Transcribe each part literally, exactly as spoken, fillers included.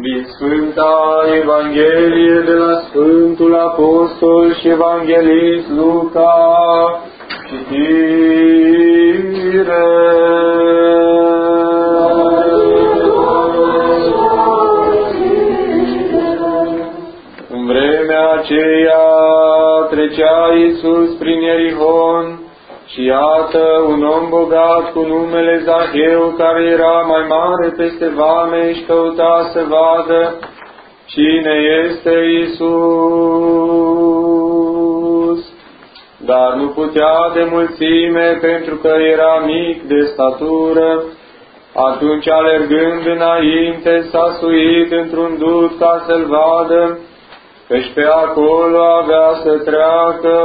Din Sfânta Evanghelie de la Sfântul Apostol și Evanghelist Luca, citire. În vremea aceea trecea Iisus prin Ierihon și iată un om bogat cu numele Zaheu, care era mai mare peste vame, și căuta să vadă cine este Iisus. Dar nu putea de mulțime, pentru că era mic de statură. Atunci, alergând înainte, s-a suit într-un dut ca să-l vadă, căci pe acolo avea să treacă.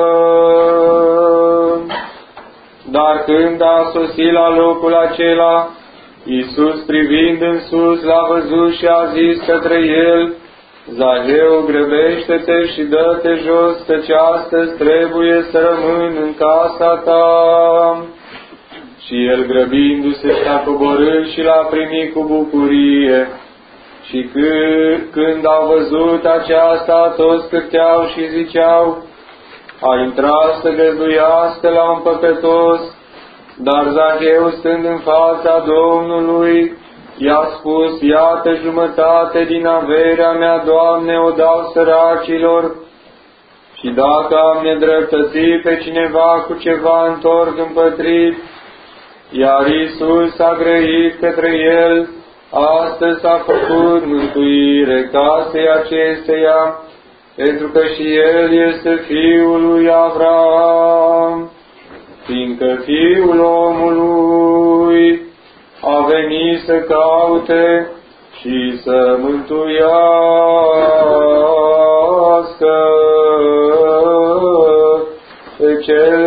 Dar când a sosit la locul acela, Iisus, privind în sus, l-a văzut și a zis către el: Zaheu, grăbește-te și dă-te jos, căci astăzi trebuie să rămân în casa ta. Și el, grăbindu-se, și-a coborât și l-a primit cu bucurie. Și când au văzut aceasta, toți cârteau și ziceau: a intrat să găzduiască la un păcătos. Dar Zaheu, stând în fața Domnului, i-a spus: iată, jumătate din averea mea, Doamne, o dau săracilor, și dacă am nedreptățit pe cineva cu ceva, întorc împătrit. Iar Iisus a grăit către el: astăzi s-a făcut mântuire casei acesteia, pentru că și el este fiul lui Avram, fiindcă Fiul omului a venit să caute și să mântuiască pe cel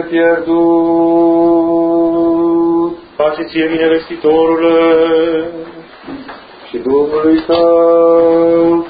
pierdut. Pace ție, binevestitorule, și Duhului tău.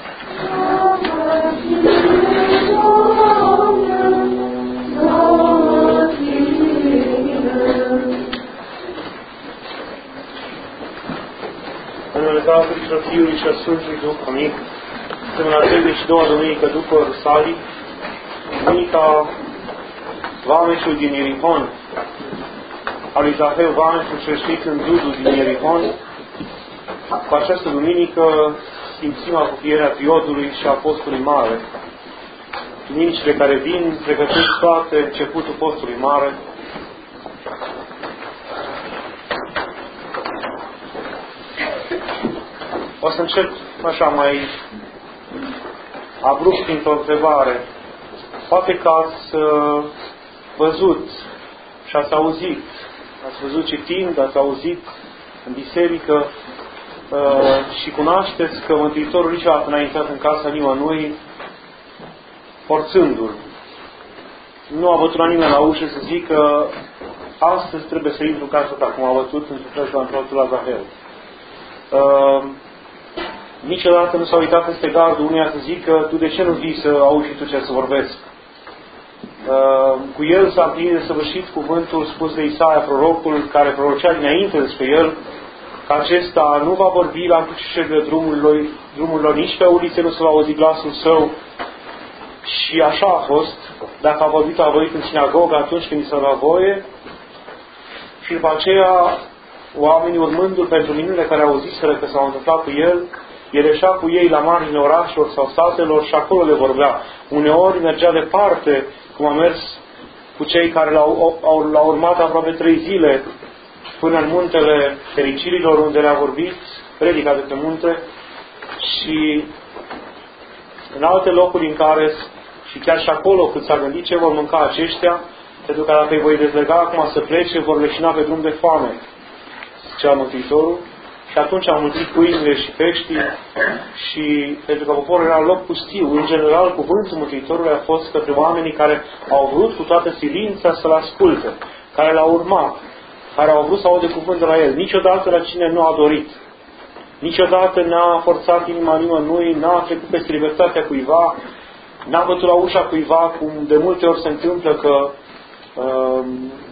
În numele Tatălui și al Fiului și al Sfântului Duh, amin. Suntem la treizeci și doua duminică după Rusalii, duminica vameșul din Ierihon, al lui Zaheu, vameșul șerșit în dudul din Ierihon. Cu această duminică simțim apropierea Triodului și a postului mare. Duminicile care vin pregătesc toate începutul postului mare. O să încep așa mai abrupt printr-o întrebare. Poate că ați văzut și ați auzit, ați văzut citind, ați auzit în biserică și cunoașteți că Mântuitorul niciodată n-a intrat în casa nimănui forțându-l. Nu a bătut la nimeni la ușă să zică: astăzi trebuie să intru în casa ta, cum a bătut într-un fel sau într-altul la Zaheu. Uh, niciodată nu s-a uitat peste gardul unuia să zică: tu de ce nu vii să auzi și tu ce să vorbesc? Uh, cu el s-a împlinit de săvârșit cuvântul spus de Isaia, prorocul, care prorocea dinainte despre el, că acesta nu va vorbi la încrucișările drumurilor, drumurilor, nici pe ulițe nu se va auzi glasul său. Și așa a fost. Dacă a vorbit, a vorbit în sinagogă atunci când i s-a dat voie. Și după aceea, oamenii, urmându-l pentru minunile care au ziseră că s-au întâmplat cu el, el ieșea cu ei la marile orașelor sau satelor și acolo le vorbea. Uneori mergea departe, cum a mers cu cei care l-au, au, l-au urmat aproape trei zile, până în muntele fericirilor, unde le-a vorbit, predica de pe munte, și în alte locuri în care, și chiar și acolo, cât s-a gândit ce vor mânca aceștia, pentru că dacă îi voi dezlega acum să plece, vor leșina pe drum de foame, zicea Mântuitorul. Și atunci am mulțit pâinile și peștii, și pentru că poporul era loc pustiu. În general, cuvântul Mântuitorului a fost către oamenii care au vrut cu toată silința să-L asculte, care L-au urmat, care au vrut să audă cuvântul la El. Niciodată la cine nu a dorit. Niciodată n-a forțat inima nimănui, n-a trecut peste libertatea cuiva, n-a bătut la ușa cuiva, cum de multe ori se întâmplă că uh,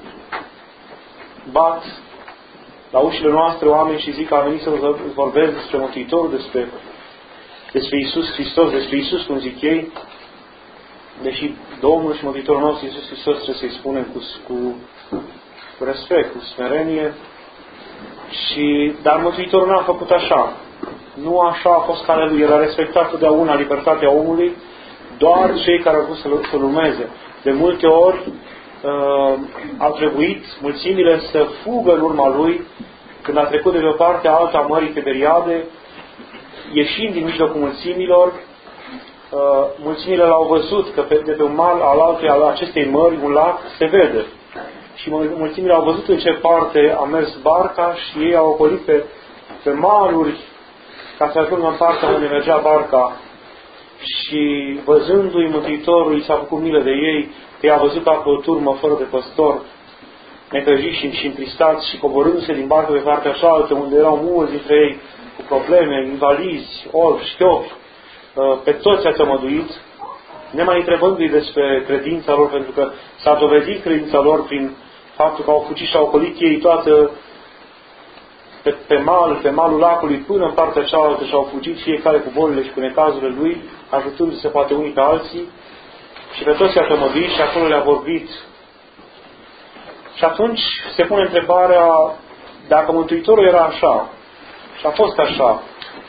bat la ușile noastre oameni și zic că a venit să vorbesc despre Mântuitorul, despre despre Iisus Hristos, despre Iisus, cum zic ei, deși Domnul și Mântuitorul nostru Iisus Hristos trebuie să-i spunem cu, cu, cu respect, cu smerenie, și, dar Mântuitorul n-a făcut așa. Nu așa a fost calea lui. El a respectat totdeauna libertatea omului, doar cei care au vrut să-l, să-l urmeze. De multe ori uh, au trebuit mulțimile să fugă în urma lui când a trecut de pe partea alta a Mării Tiberiade, ieșind din mijlocul mulțimilor. Uh, mulțimile l-au văzut că pe, de pe un mal al altei al acestei mări, un lac, se vede. Și mulțimile au văzut în ce parte a mers barca și ei au ocolit pe, pe maluri ca să ajungă în partea unde mergea barca. Și văzându-i Mântuitorul, i s-a făcut milă de ei, că i-a văzut ca pe o turmă fără de păstor, necăjiți și întristați, și coborându-se din barcă pe partea cealaltă, unde erau mulți dintre ei cu probleme, invalizi, orbi, șchiopi, pe toți a tămăduit, nemai întrebându-i despre credința lor, pentru că s-a dovedit credința lor prin faptul că au fugit și au ocolit ei toată pe, pe mal, pe malul lacului, până în partea cealaltă, și au fugit fiecare cu bolile și cu necazurile lui, ajutându-se poate unii pe alții, și pe toți i-a tămăduit și acolo le-a vorbit. Și atunci se pune întrebarea, dacă Mântuitorul era așa, și a fost așa,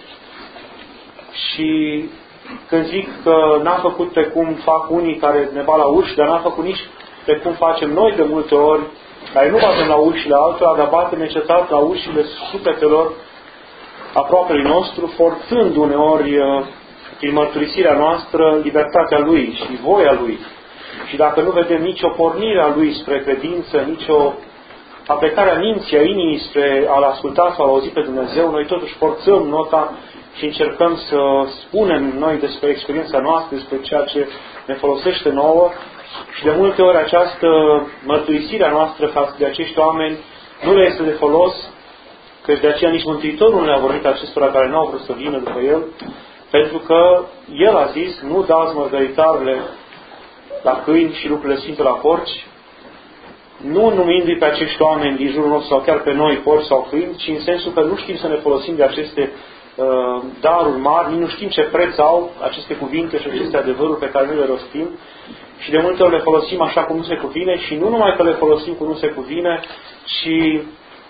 și când zic că n-a făcut pe cum fac unii care ne bat la uși, dar n-a făcut nici pe cum facem noi de multe ori, care nu batem la ușile altora, dar batem necetat la ușile sufletelor aproapelui nostru, forțând uneori, prin mărturisirea noastră, libertatea Lui și voia Lui. Și dacă nu vedem nicio pornire a Lui spre credință, nicio aplecare a minții, a inimii spre a-L asculta sau a auzi pe Dumnezeu, noi totuși forțăm nota și încercăm să spunem noi despre experiența noastră, despre ceea ce ne folosește nouă, și de multe ori această mărturisire a noastră față de acești oameni nu le este de folos, că de aceea nici Mântuitorul nu le-a vorbit acestora care nu au vrut să vină după El, pentru că El a zis, nu dați mărgăritarele la câini și lucrurile sfinte la porci, nu numindu-i pe acești oameni din jurul nostru sau chiar pe noi porci sau câini, ci în sensul că nu știm să ne folosim de aceste uh, daruri mari, nu știm ce preț au aceste cuvinte și aceste adevăruri pe care noi le rostim, și de multe ori le folosim așa cum nu se cuvine, și nu numai că le folosim cum nu se cuvine, ci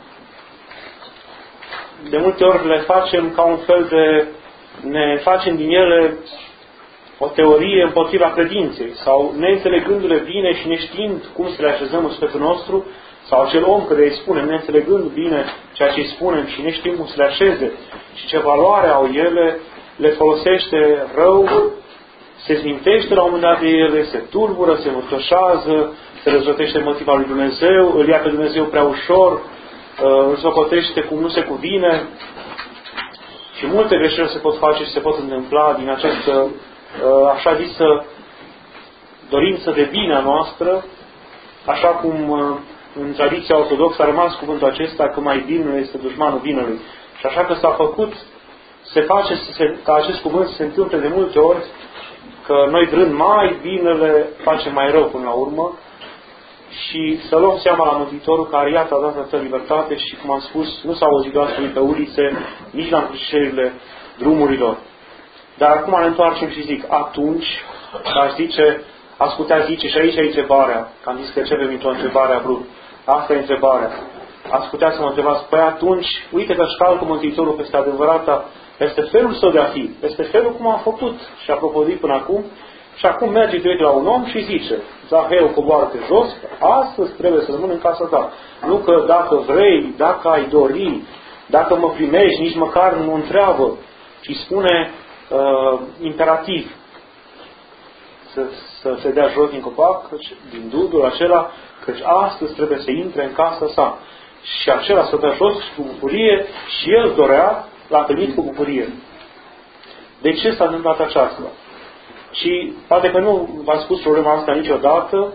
de multe ori le facem ca un fel de, ne facem din ele o teorie împotriva credinței, sau neînțelegându-le bine și neștiind cum să le așezăm în sufletul nostru, sau acel om care îi spune, neînțelegând bine ceea ce îi spunem și neștiind cum să le așeze și ce valoare au ele, le folosește rău, se zmintește la un moment dat de ele, se tulbură, se murtoșează, se răzvătește motiva lui Dumnezeu, îl ia pe Dumnezeu prea ușor, îl socotește cum nu se cuvine, și multe greșeli se pot face și se pot întâmpla din această așa zisă dorință de bine a noastră, așa cum în tradiția ortodoxă a rămas cuvântul acesta, că mai binele este dușmanul binelui. Și așa că s-a făcut, se face se, ca acest cuvânt să se întâmple de multe ori, că noi vrând mai binele, facem mai rău până la urmă, și să luăm seama la Mântuitorul care iată a dat atâta libertate și, cum am spus, nu s-au auzit glasul lui pe ulițe, nici la încrucișările drumurilor. Dar acum ne întoarcem și zic, atunci, aș zice, ați putea zice, și aici e întrebarea, că am zis că începem într-o întrebare brut. Asta e întrebarea. Ați putea să mă întrebați, păi atunci, uite că își calcă Mântuitorul peste adevărata, peste felul său de a fi, peste felul cum a făcut și a propovăduit până acum, și acum merge direct la un om și zice, Zaheu, coboară-te jos, astăzi trebuie să rămân în casa ta. Nu că dacă vrei, dacă ai dori, dacă mă primești, nici măcar nu întreabă, ci spune uh, imperativ să, să se dea jos din copac, căci, din dudul acela, căci astăzi trebuie să intre în casa sa. Și acela să dea jos cu bucurie și el dorea, l-a primit cu bucurie. De ce s-a întâmplat aceasta? Și poate că nu v-am spus problema asta niciodată.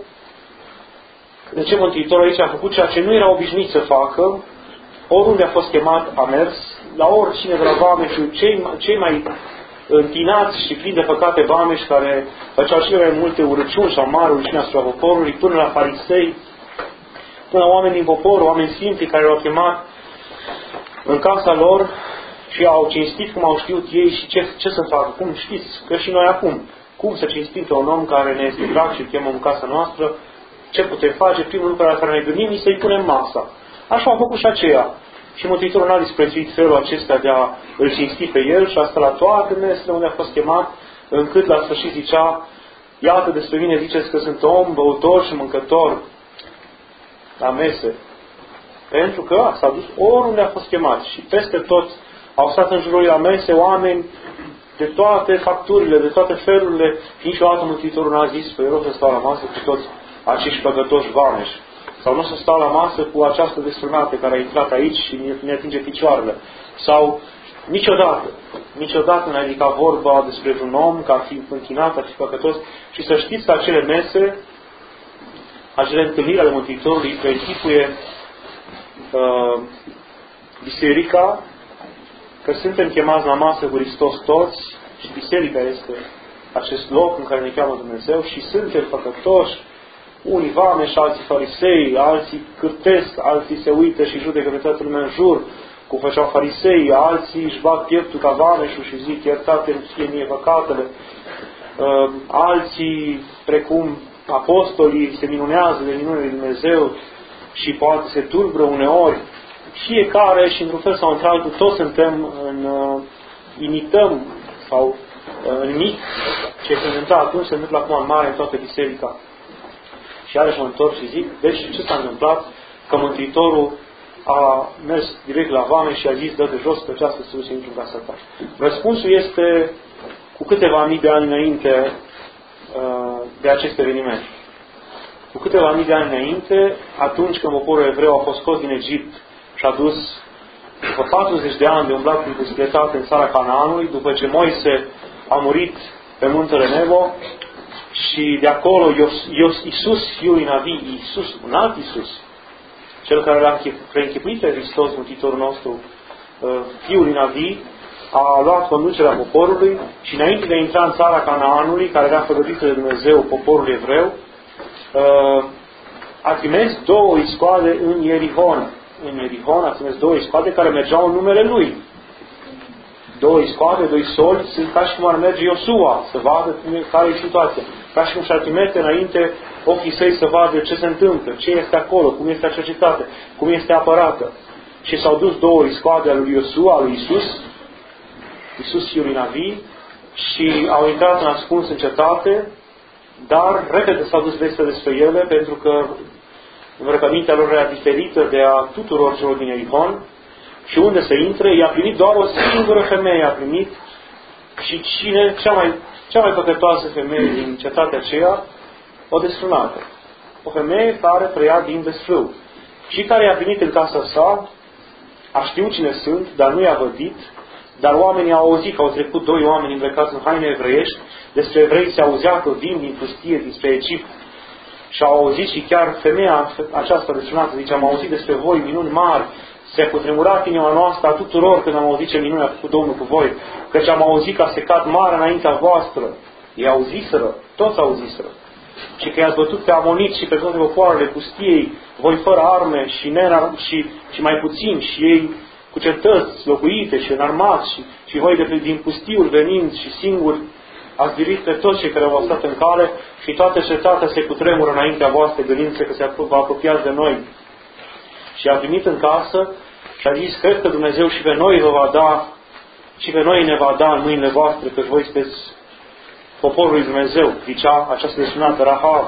De ce Mântuitorul aici a făcut ceea ce nu era obișnuit să facă, oriunde a fost chemat a mers, la oricine de la vameșul, cei, cei mai întinați și plini de păcate vameși care făceau cele mai multe urăciuni sau mari urăciuni asupra poporului, până la farisei, până la oameni din popor, oameni simpli care l-au chemat în casa lor și au cinstit cum au știut ei și ce, ce să facă. Cum știți că și noi acum, cum să cinstim pe un om care ne este drag și îl chemăm în casa noastră, ce putem face? Primul lucru la care ne gândim e să-i punem masa. Așa au făcut și aceia. Și Mântuitorul n-a disprețuit felul acesta de a îl cinsti pe el și asta la toate mesele unde a fost chemat, încât la sfârșit zicea, iată despre mine ziceți că sunt om, băutor și mâncător la mese. Pentru că s-a dus oriunde a fost chemat și peste tot au stat în jurul la mese oameni de toate facturile, de toate felurile și niciodată Mântuitorul n-a zis, păi rog să stau la masă cu toți acești păgătoși vameși. Sau nu să stau la masă cu această desfrânată care a intrat aici și ne atinge picioarele. Sau niciodată, niciodată n-a ridicat vorba despre un om ca ar fi închinat, ar fi păcătos. Și să știți că acele mese, acele întâlniri ale Mântuitorului preînchipuie uh, biserica, că suntem chemați la masă cu Hristos toți și biserica este acest loc în care ne cheamă Dumnezeu și suntem păcătoși, unii vameși, alții farisei, alții cârtesc, alții se uită și judecă pe toată lumea în jur, cum făceau farisei, alții își bat pieptul ca vameșul și zic, iertate-mi fie mie păcatele, uh, alții, precum apostolii, se minunează de minunile lui Dumnezeu și poate se tulbură uneori. Fiecare și într-un fel sau într-altul, toți suntem în, uh, imităm sau uh, în mic ce se întâmpla atunci, se întâmplă acum în mare în toată biserica. Și iarăși mă întorc și zic, deci ce s-a întâmplat? Că Mântuitorul a mers direct la vame și a zis, dă de jos pe această să duce intru în casa ta. Răspunsul este cu câteva mii de ani înainte uh, de acest eveniment. Cu câteva mii de ani înainte, atunci când poporul evreu a fost scos din Egipt și a dus după patruzeci de ani de umblat cu bicicletate în țara Canaanului, după ce Moise a murit pe muntele Nebo, și de acolo Ios, Ios, Iisus, fiul lui Navi, Iisus, un alt Iisus, cel care l-a preînchipuit pe Hristos, Mântuitorul nostru, fiul lui Navi, a luat conducerea poporului și înainte de a intra în țara Canaanului, care era făgăduită de Dumnezeu, poporul evreu, a trimis două iscoade în Ierihon. În Ierihon a trimis două iscoade care mergeau în numele lui. Două iscoade, doi soli, sunt ca și cum ar merge Iosua să vadă care e situația. Ca și cum și-ar trimite înainte ochii săi să vadă ce se întâmplă, ce este acolo, cum este acea cetate, cum este apărată. Și s-au dus două iscoade ale lui Iosua, al lui Iisus, Iisus fiul lui Navi, și au intrat în ascuns în cetate, dar repede s-au dus vestea despre ele, pentru că îmbrăcămintea lor era diferită de a tuturor celor din Ierihon. Și unde să intre, i-a primit doar o singură femeie, a primit, și cine, cea mai, cea mai păcătoasă femeie din cetatea aceea, o desfrânată. O femeie care trăia din desfrâu. Și care i-a primit în casa sa, a știut cine sunt, dar nu i-a vădit, dar oamenii au auzit că au trecut doi oameni îmbrăcați în haine evreiești, despre evrei se auzea că vin din pustie, dinspre Egipt, și au auzit și chiar femeia aceasta desfrânată, zice, am auzit despre voi minuni mari, se-a cutremurat inima noastră a tuturor când am auzit ce minune a făcut Domnul cu voi, căci am auzit că a secat mare înaintea voastră. Ei auziseră, toți auziseră. Și că i-ați bătut pe amoniți și pe toate popoarele pustiei, voi fără arme și, nenar- și, și mai puțin, și ei cu cetăți locuite și înarmați, și, și voi de din pustiul venind și singuri, ați birit pe toți cei care au stat în cale și toată cetatea se cutremură înaintea voastră, gândindu-se că se va apropia de noi. Și a primit în casă și a zis, cred că Dumnezeu și pe noi vă va da, și pe noi ne va da în mâinile voastre, că voi sunteți poporul lui Dumnezeu, zicea această desfrânată, Rahab.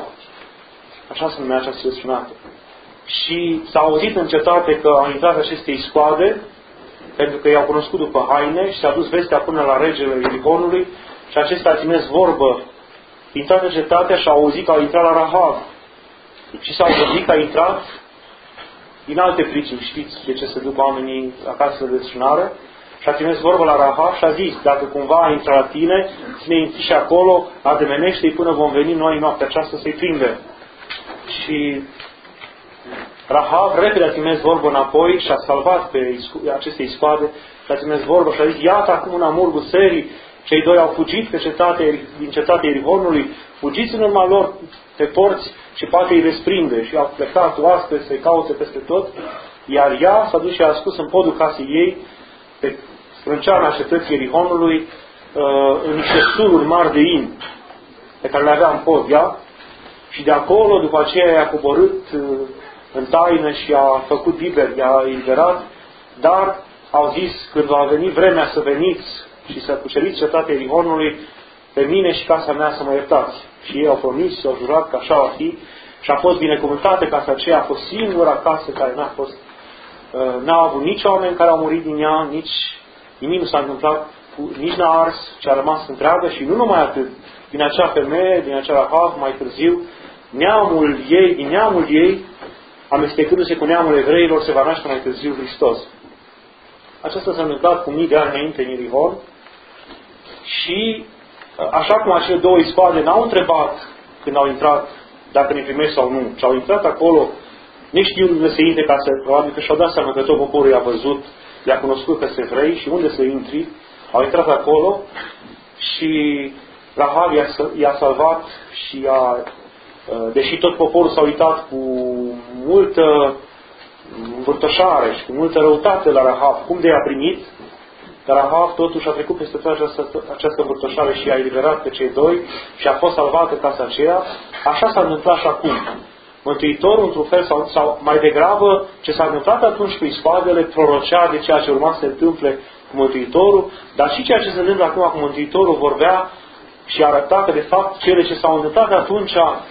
Așa se numea această desfrânată. Și s-a auzit în cetate că au intrat aceste iscoade, pentru că i-au cunoscut după haine, și s-a dus vestea până la regele Ierihonului, și acesta a ținut vorbă din toată cetatea și a auzit că au intrat la Rahab. Și s-au gândit că a intrat din alte pricini, știți de ce se duc oamenii acasă de desfrânare, și a trimis vorbă la Rahab și a zis, dacă cumva intră la tine, ține închiși acolo, ademenește-i până vom veni noi noaptea aceasta să-i prindem. Și Rahab repede a trimis vorbă înapoi și a salvat pe aceste iscoade și a trimis vorbă și a zis, iată acum în amurgul serii, cei doi au fugit pe cetate, din cetatea Ierihonului, fugiți în urma lor pe porți și poate îi desprinde. Și au plecat oaspe să-i caute peste tot, iar ea s-a dus și a ascuns în podul casei ei pe sprânceana cetății Ierihonului în niște sururi mari de in pe care le avea în podia și de acolo, după aceea, i-a coborât în taină și a făcut liber, i-a eliberat, dar au zis, când va veni vremea să veniți și să cuceriți cetatea Ierihonului, pe mine și casa mea să mă iertați. Și ei au promis și au jurat că așa va fi și a fost binecuvântată casa aceea, a fost singura casă care n-a fost, n-a avut nici oameni care au murit din ea, nici nimic nu s-a întâmplat, nici n-a ars, ci a rămas întreagă și nu numai atât, din acea femeie, din acea Rahav, mai târziu, neamul ei, din neamul ei, amestecându-se cu neamul evreilor, se va naște mai târziu Hristos. Aceasta s-a întâmplat cu mii de ani înainte în Ierihon și așa cum acele două ispade n-au întrebat când au intrat dacă ne primesc sau nu, ci au intrat acolo neștiind unde să intre, ca să, probabil că și-au dat seama că tot poporul i-a văzut, i-a cunoscut că se vrei și unde să intri, au intrat acolo și Rahav i-a, i-a salvat și i-a, deși tot poporul s-a uitat cu multă învârtoșare și cu multă răutate la Rahav, cum de i-a primit, dar Rahav totuși a trecut peste toată această, această învârtoșare și i-a eliberat pe cei doi și a fost salvată casa aceea. Așa s-a întâmplat și acum. Mântuitorul, într-un fel, sau, sau mai degrabă, ce s-a întâmplat atunci cu ispadele, prorocea de ceea ce urma să se întâmple cu Mântuitorul, dar și ceea ce se întâmplă acum cu Mântuitorul vorbea și arăta că, de fapt, cele ce s-au întâmplat atunci,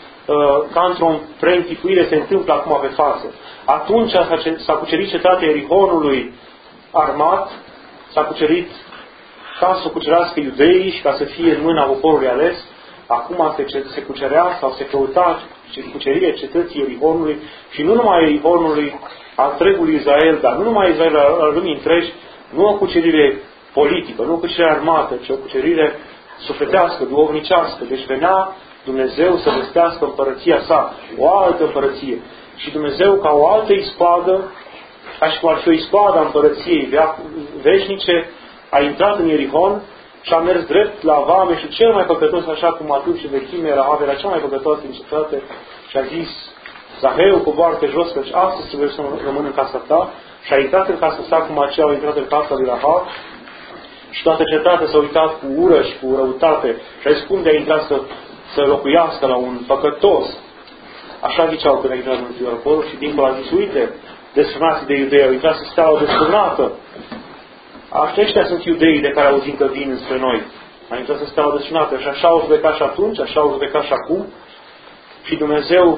ca într-o preînchipuire, se întâmplă acum pe față. Atunci s-a cucerit cetatea Ierihonului armat, s-a cucerit ca să cucerească iudeii și ca să fie în mâna poporului ales. Acum se, se cucerea sau se căuta cucerirea cetății Ierihonului și nu numai Ierihonului, a întregului Israel, dar nu numai Israel, al lumii întregi, nu o cucerire politică, nu o cucerire armată, ci o cucerire sufletească, duhovnicească. Deci venea Dumnezeu să vestească împărăția sa, o altă împărăție. Și Dumnezeu, ca o altă ispadă, ca și cum ar fi o ispadă a împărăției veșnice, a intrat în Ierihon și a mers drept la vameșul cel mai păcătos, așa cum atunci în vechime Rahav era cea mai păcătoasă din cetate, și a zis: Zaheu, coboară pe jos, căci astăzi trebuie să rămân în casa ta. Și a intrat în casa sa cum aceea au intrat în casa lui Rahav. Și toată cetatea s-a uitat cu ură și cu răutate și a zis: cum de a intrat să, să locuiască la un păcătos? Așa ziceau când a intrat Mântuitorul și dincolo a zis: uite, desfrânații de iudei au intrat să stea o desfrânată. Aceștia sunt iudeii de care auzim că vin spre noi. A intrat să stea o desfrânată și așa au judecat și atunci, așa au judecat și acum. Și Dumnezeu,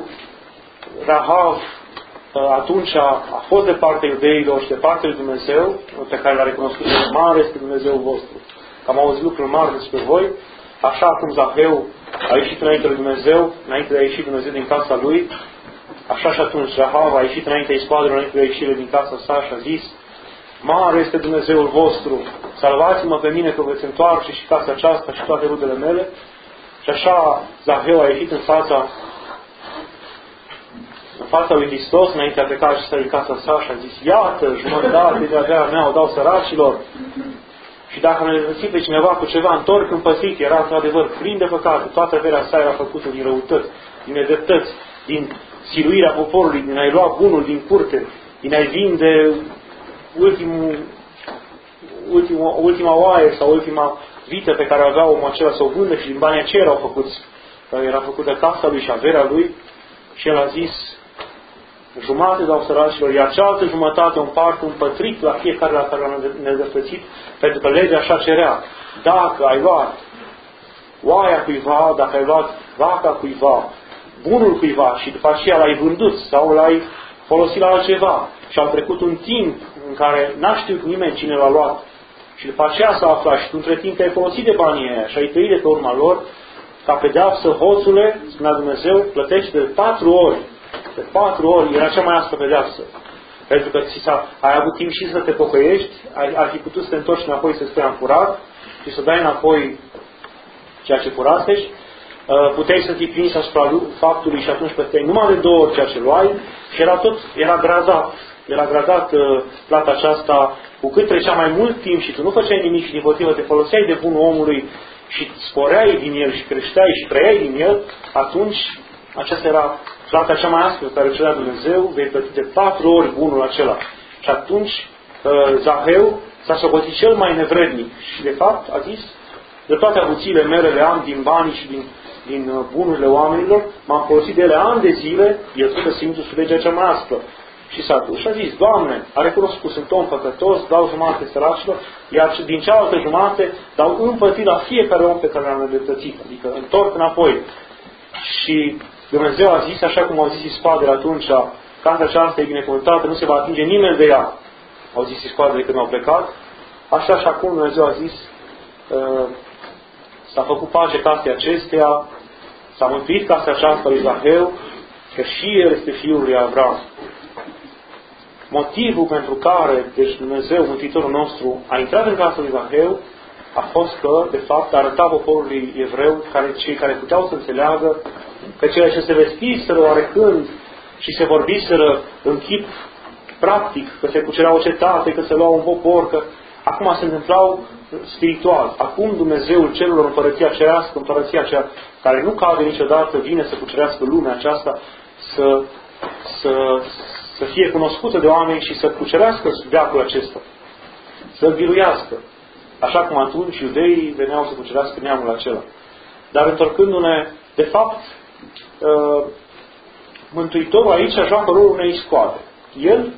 Rahav, atunci a, a fost de partea iudeilor și de partea lui Dumnezeu, pe care l-a recunoscut: mare este Dumnezeul vostru. Am auzit lucruri mari despre voi. Așa cum Zaheu a ieșit înainte lui Dumnezeu, înainte de a ieși Dumnezeu din casa lui, așa și atunci Rahav a ieșit înaintea ispadelor, înainte de a ieșire din casa sa și a zis: mare este Dumnezeul vostru, salvați-mă pe mine că veți întoarce și casa aceasta și toate rudele mele. Și așa Zaheu a ieșit în fața în fața lui Hristos, înainte a pleca și să din casa sa și a zis: iată, jumătate de averea mea o dau săracilor. Și dacă ne rezăsim pe cineva cu ceva întorc împăsit, era într-adevăr plin de păcate, toată averea sa era făcută din răutăți, din nedreptăți, din siluirea poporului, din a-i lua bunul din curte, din a-i vinde ultimul, ultima, ultima oaie sau ultima vită pe care avea omul acela să o vândă și din banii aceia erau făcuți, era făcută casa lui și averea lui. Și el a zis: jumate dau săracilor, iar cealaltă jumătate o împart un pătric la fiecare la care l-a nedreptățit, pentru că legea așa cerea. Dacă ai luat oaia cuiva, dacă ai luat vaca cuiva, bunul cuiva și după aceea l-ai vândut sau l-ai folosit la altceva și a trecut un timp în care n-a știut nimeni cine l-a luat și după aceea s-a aflat și tu între timp te-ai folosit de banii aia și ai trăit de pe urma lor, ca pedeapsă, hoțule, spunea Dumnezeu, plătește de patru ori. De patru ori era cea mai aspră pedeapsă. Pentru că ți s-a, ai avut timp și să te pocăiești, ai, ar fi putut să te întorci înapoi să stai furat și să dai înapoi ceea ce furasești. Puteai să fii prins asupra faptului și atunci plăteai numai de două ori ceea ce luai și era tot, era gradat. Era gradat uh, plata aceasta, cu cât trecea mai mult timp și tu nu făceai nimic și din potrivă te foloseai de bunul omului și sporeai din el și creșteai și trăiai din el, atunci aceasta era plata cea mai aspră care o cerea Dumnezeu, vei plăti de patru ori bunul acela. Și atunci uh, Zaheu s-a socotit cel mai nevrednic și de fapt a zis, de toate avuțiile mele le am din banii și din, din bunurile oamenilor, m-am folosit de ele ani de zile, el trebuie să intru sub legea cea mai aspră. Și s-a dus și a zis, Doamne, a recunoscut, sunt om păcătos, dau jumate săracilor, iar din cealaltă jumate dau împătit la fiecare om pe care l-am nedreptățit, adică întorc înapoi. Și Dumnezeu a zis, așa cum au zis iscoadele atunci, casa aceasta e binecuvântată, nu se va atinge nimeni de ea. Au zis iscoadele când au plecat. Așa și acum Dumnezeu a zis, s-a făcut pace casei acesteia, s-a mântuit casa aceasta lui Zaheu, că și el este fiul lui Avram. Motivul pentru care, deci Dumnezeu, Mântuitorul nostru, a intrat în casa lui Zaheu, a fost că, de fapt, arăta poporului evreu, care, cei care puteau să înțeleagă, că cele ce se vestiseră oarecând și se vorbiseră în chip practic, că se cucerea o cetate, că se lua un popor, că acum se întâmplau spiritual. Acum Dumnezeul celor împărăția cerească, împărăția cea care nu cade niciodată, vine să cucerească lumea aceasta, să, să, să fie cunoscută de oameni și să cucerească veacul acesta. Să-l biruiască. Așa cum atunci iudeii veneau să cucerească neamul acela. Dar întorcându-ne, de fapt, Mântuitorul aici joacă rolul unei iscoade. El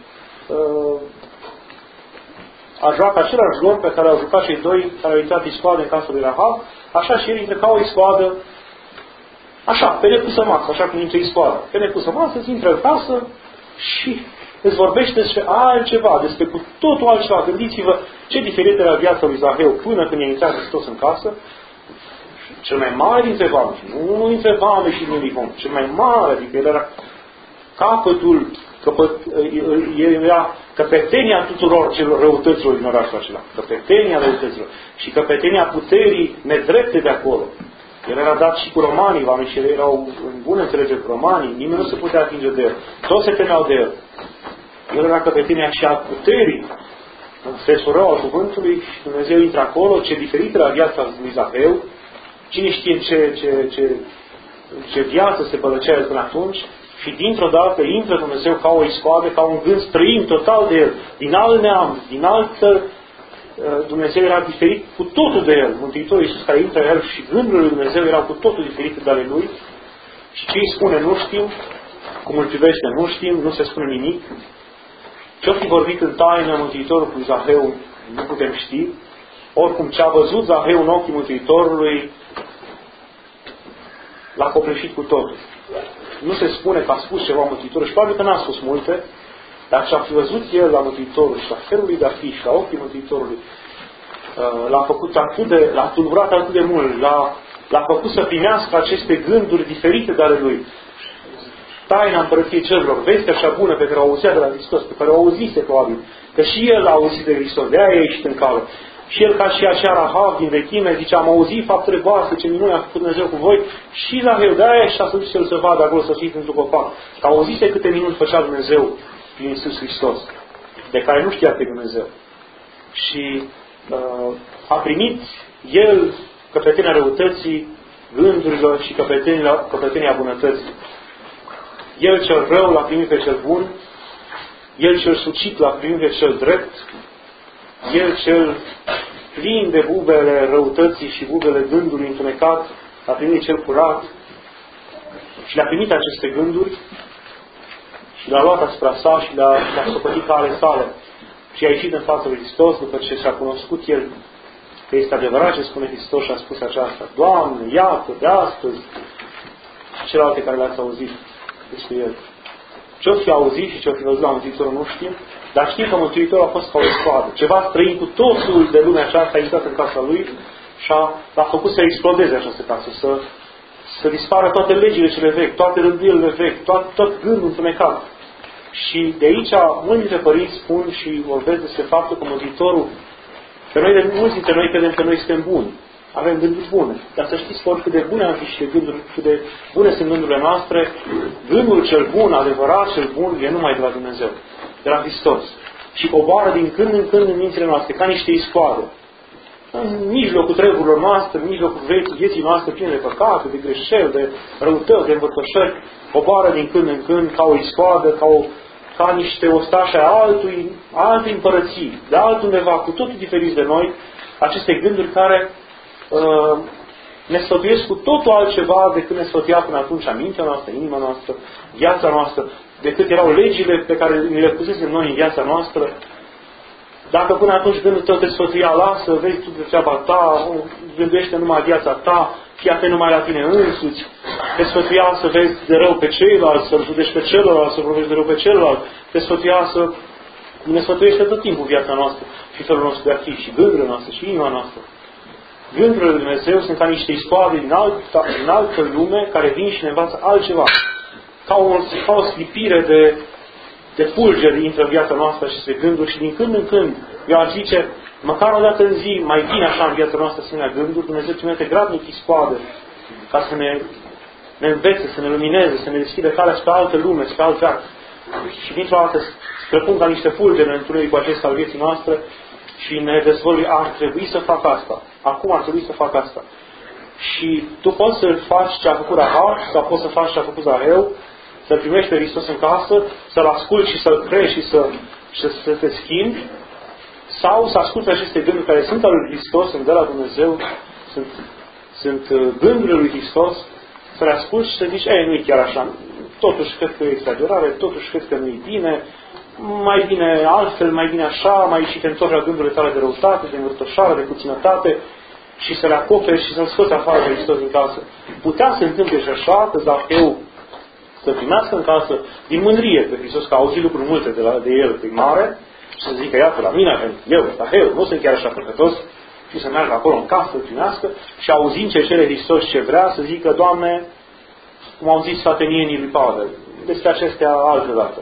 a joacă același rol pe care au jucat cei doi care au intrat iscoade în casa lui Rahab, așa și el intră ca o iscoadă, așa, pe nepusă masă, așa cum intră iscoada. Pe nepusă masă, îți intră în casă și îți vorbește despre altceva, despre cu totul altceva. Gândiți-vă ce diferit era viața lui Zaheu până când i-a intrat Hristos în casă. Cel mai mare dintre vame, nu unul dintre vame și din Rihom, cel mai mare, adică el era capătul, căpăt, el era căpetenia tuturor celor răutăților din orașul acela. Căpetenia răutăților și căpetenia puterii nedrepte de acolo. El era dat și cu romanii, oamenii și erau în bună înțelegere cu romanii, nimeni nu se putea atinge de el. Toți se temeau de el. El era căpetenia și a puterii, în sensul rău al cuvântului, și Dumnezeu intră acolo, ce diferit era viața lui Zaheu. Cine știe ce, ce, ce, ce viață se bălăcea el până atunci, și dintr-o dată intră Dumnezeu ca o iscoadă, ca un gând străin total de el, din alt neam, din altă. Dumnezeu era diferit cu totul de el. Mântuitorul Iisus care intră în el și gândurile lui Dumnezeu erau cu totul diferite de ale lui. Și ce îi spune nu știm, cum îl privește nu știm, nu se spune nimic. Ce-o fi vorbit în taină Mântuitorul cu Zaheu nu putem ști. Oricum ce a văzut Zaheu în ochii Mântuitorului l-a copleșit cu totul. Nu se spune că a spus ceva Mântuitorul și probabil că n-a spus multe, dar ce a fi văzut el la Mântuitorul și la felul lui de a fi și la ochii Mântuitorului, l-a făcut atât de, l-a tulburat atât de mult, l-a, l-a făcut să primească aceste gânduri diferite de ale lui. Taina împărăției cerurilor, vestea așa bună pe care o auzea de la Hristos, pe care o auzise probabil, că și el a auzit de Hristos, de aia a ieșit în cală. Și el, ca și acea Rahab din vechime, zice, am auzit faptele voastre, ce minune a făcut Dumnezeu cu voi, și Zaheu, de aia și a dus el să vadă acolo, să fiți într-un copac. Că auzise câte minuni făcea Dumnezeu prin Iisus Hristos, de care nu știa pe Dumnezeu. Și uh, a primit el căpetenia răutății, gândurilor și căpetenia, căpetenia bunătății. El cel rău l-a primit pe cel bun, el cel sucit l-a primit pe cel drept, el cel plin de bubele răutății și bubele gândului întunecat, l-a primit cel curat și le-a primit aceste gânduri și le-a luat asupra sa și le-a, le-a socotit ca ale sale. Și a ieșit în fața lui Hristos după ce și-a cunoscut el că este adevărat ce spune Hristos și a spus aceasta. Doamne, iată, de astăzi și celelalte care le-ați auzit despre el. Ce-o fi auzit și ce-o fi văzut la Mântuitorul nu știm, dar știm că Mântuitorul a fost ca o scoadă. Ceva străin cu totul de lumea aceasta a intrat în casa lui și a, a făcut să explodeze această casă, să, să dispară toate legile cele vechi, toate rânduielile vechi, tot, tot gândul întunecat. Și de aici mulți dintre părinți spun și vorbesc despre faptul că Mântuitorul, pe noi, de mulți dintre noi credem că noi suntem buni. Avem gânduri bune. Dar să știți că oricât de bune am fi și de gânduri, cât de bune sunt gândurile noastre, gândul cel bun, adevărat cel bun, e numai de la Dumnezeu, de la Hristos. Și coboară din când în când în mințile noastre, ca niște iscoade. În mijlocul treburilor noastre, în mijlocul vieții, vieții noastre pline de păcate, de greșeli, de răutăți, de învățășări, coboară din când în când ca o iscoadă, ca o, ca niște ostași ai altui, alte împărății, de altundeva, cu totul diferiți de noi, aceste gânduri care uh, ne sfătuiesc cu totul altceva decât ne sfătuia până atunci mintea noastră, inima noastră, viața noastră, decât erau legile pe care ne le pusesem noi în viața noastră. Dacă până atunci gândul tău te sfătuia, lasă, vezi tu de treaba ta, gândește numai viața ta, fii numai la tine însuți, te sfătuia să vezi de rău pe ceilalți, să-l judești pe celălalt, să vorbești de rău pe celălalt, te sfătuia să ne sfătuiește tot timpul viața noastră și felul nostru de a fi, și gândurile noastre, și inima noastră. Gândurile lui Dumnezeu sunt ca niște iscoade din, alta, din altă lume care vin și ne învață altceva. Ca o, ca o sclipire de, de fulgeri intră în viața noastră și se gânduri și din când în când, eu aș zice, măcar o dată în zi, mai bine așa în viața noastră să ne gânduri, Dumnezeu trimite gradnic iscoade ca să ne, ne învețe, să ne lumineze, să ne deschide calea spre altă lume, spre alt veac. Și dintr-o dată străpun ca niște fulgeri în întunericul acesta al vieții noastre și ne dezvălui, ar trebui să fac asta. Acum ar trebui să fac asta. Și tu poți să faci ce a făcut Rahab sau poți să faci ce a făcut Zaheu, să-L primești pe Hristos în casă, să-L asculți și să-L crezi și să, și să te schimbi, sau să asculți aceste gânduri care sunt ale lui Hristos, sunt de la Dumnezeu, sunt, sunt gândurile lui Hristos, să le asculți și să zici, ei, nu e chiar așa, totuși cred că e exagerare, totuși cred că nu e bine, mai bine altfel, mai bine așa, mai și te întorci la gândurile tale de răutate, de învârtoșare, de puținătate și să le acoperi și să-L scoți afară pe Hristos din casă. Putea să se întâmple și așa, că Zaheu să primească în casă din mândrie pe Hristos, că a auzit lucruri multe de, la, de el pe mare, și să zică, iată, la mine, eu, Zaheu, nu sunt chiar așa păcătos, și să meargă acolo în casă, să primească, și auzind ce cere Hristos și ce vrea, să zică, Doamne, cum au zis sfatenienii lui Pavel, despre acestea altă dată.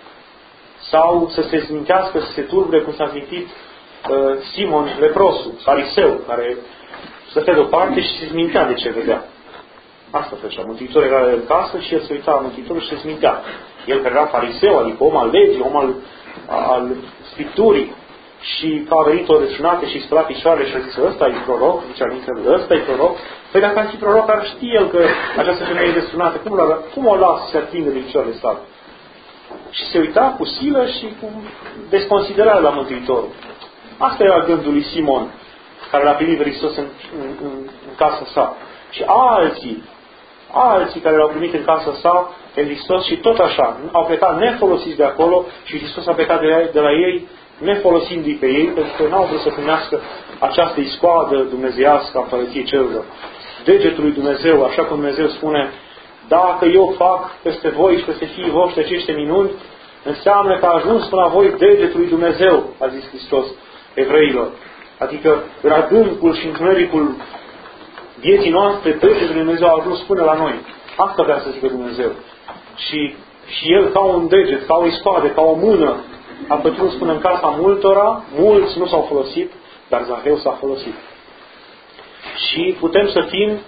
Sau să se zmintească, să se tulbure, cum s-a zmintit uh, Simon leprosul, fariseu, care să fie deoparte și se zmintea de ce vedea. Asta făcea. Mântuitorul era în casă și el se uita la Mântuitorul și se zmintea. El care era fariseu, adică om al legii, om al, al Scripturii, și că a venit o răsunată și spăla picioarele și a zis, ăsta e proroc, zicea Mântuitorul, ăsta e proroc. Păi dacă ar fi proroc, ar ști el că această femeie e răsunată, cum, cum o lasă să se atingă de picioarele sale? Și se uita cu silă și cu desconsiderare la Mântuitorul. Asta era gândul lui Simon, care l-a primit Hristos în, în, în, în casa sa. Și alții, alții care l-au primit în casa sa pe Hristos și tot așa, au plecat nefolosiți de acolo și Hristos a plecat de la, de la ei nefolosindu-i pe ei, pentru că n-au vrut să primească această iscoadă dumnezeiască a Împărăției Cerurilor. Degetul lui Dumnezeu, așa cum Dumnezeu spune, dacă eu fac peste voi și peste fiii voștri aceste minuni, înseamnă că a ajuns până la voi degetul lui Dumnezeu, a zis Hristos evreilor. Adică în adâncul și întunericul vieții noastre, degetul lui Dumnezeu a ajuns până la noi. Asta vrea să zică Dumnezeu. Și, și El ca un deget, ca o iscoadă, ca o mână, a pătruns până în casa multora, mulți nu s-au folosit, dar Zaheu s-a folosit. Și putem să fim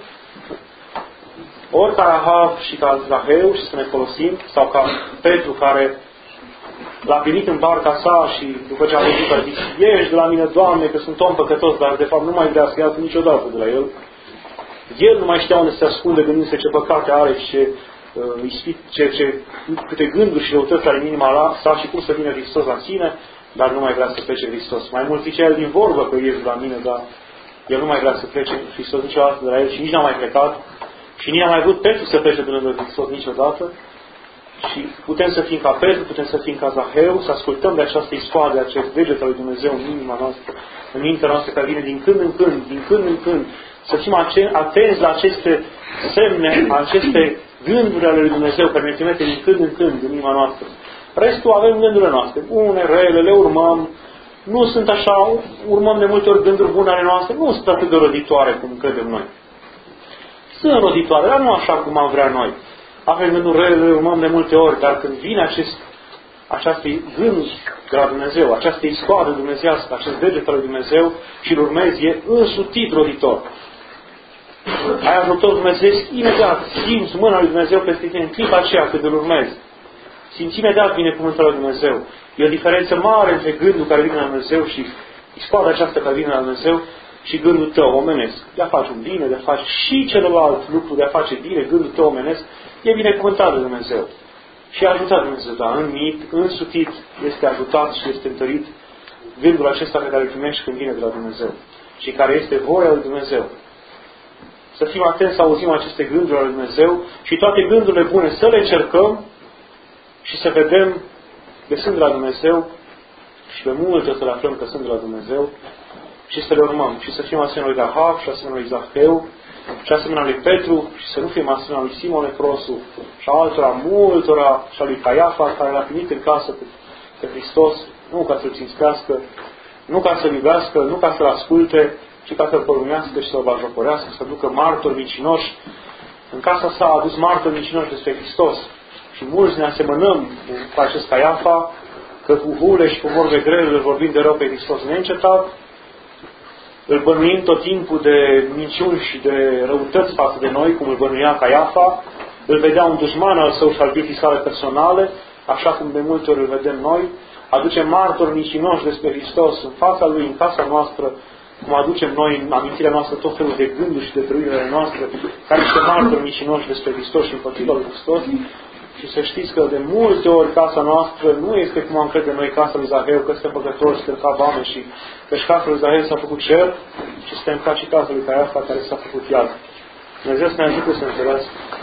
ori ca Rahab și ca Zaheu și să ne folosim, sau ca Petru care l-a primit în barca sa și după ce a văzut a zis, ieși de la mine, Doamne, că sunt om păcătos, dar de fapt nu mai vrea să iasă niciodată de la el. El nu mai știa unde se ascunde gândindu-se ce păcate are și ce, uh, ce, ce, câte gânduri și răutăți are în inima la sa și cum să vină Hristos la sine, dar nu mai vrea să plece Hristos. Mai mult zicea el din vorbă că ieși de la mine, dar el nu mai vrea să plece Hristos niciodată de la el și nici n-a mai plecat. Și nici n-a mai vrut Petru să plece de lângă Hristos niciodată. Și putem să fim ca Petru, putem să fim ca Zaheu, să ascultăm de această iscoadă, de acest deget al lui Dumnezeu în inima noastră, în mintea noastră, care vine din când în când, din când în când, să fim atenți la aceste semne, aceste gânduri ale lui Dumnezeu, care ne trimite din când în când în inima noastră. Restul avem gândurile noastre, bune, rele, le urmăm, nu sunt așa, urmăm de multe ori gânduri bune ale noastre, nu sunt atât de roditoare cum credem noi. Sunt roditoare, dar nu așa cum am vrea noi. Avem gânduri rele, le urmăm de multe ori, dar când vine acest, această gând de la Dumnezeu, această iscoadă dumnezeiască, acest deget al lui Dumnezeu și îl urmezi, e însutit roditor. Ai ajutor Dumnezeu, imediat simți mâna lui Dumnezeu peste tine în clipa aceea când îl urmezi. Simți imediat binecuvântul lui Dumnezeu. E o diferență mare între gândul care vine la Dumnezeu și iscoada aceasta care vine la Dumnezeu și gândul tău omenesc. De a face un bine, de a face și celălalt lucru, de a face bine, gândul tău omenesc, e binecuvântat de Dumnezeu. și a ajutat Dumnezeu, da, înmit, însutit, este ajutat și este întărit gândul acesta pe care îl primești când vine de la Dumnezeu și care este voia lui Dumnezeu. Să fim atenți să auzim aceste gânduri ale lui Dumnezeu și toate gândurile bune să le încercăm și să vedem că sunt de la Dumnezeu și pe multe să le aflăm că sunt de la Dumnezeu și să le urmăm și să fim asemenea lui Rahab și asemenea lui Zaheu și asemenea lui Petru și să nu fim asemenea lui Simon Leprosu și a altora, multora și a lui Caiafa care l-a primit în casă pe, pe Hristos, nu ca să-l cinstească, nu ca să-l iubească, nu ca să-l asculte, ci ca să-l porumnească și să-l bajocorească, să ducă martori mincinoși. În casa sa a adus martori mincinoși despre Hristos. Și mulți ne asemănăm cu acest Caiafa, că cu hule și cu vorbe grele îl vorbim de rău pe Hristos neîncetat, îl bănuim tot timpul de minciuni și de răutăți față de noi, cum îl bănuia Caiafa, îl vedea un dușman al său și al vieții sale personale, așa cum de multe ori îl vedem noi, aduce martori mincinoși despre Hristos în fața Lui, în casa noastră, cum aducem noi în amintirea noastră tot felul de gânduri și de trăirile noastre, care niște martori mincinoși despre Hristos și împotriva lui Hristos. Și să știți că de multe ori casa noastră nu este cum am crede noi casa lui Zaheu, că suntem păcători, suntem ca vame și că și casa lui Zaheu s-a făcut cer, și suntem ca și casa lui Caiafa care s-a făcut iad. Dumnezeu să ne ajute să înțelească.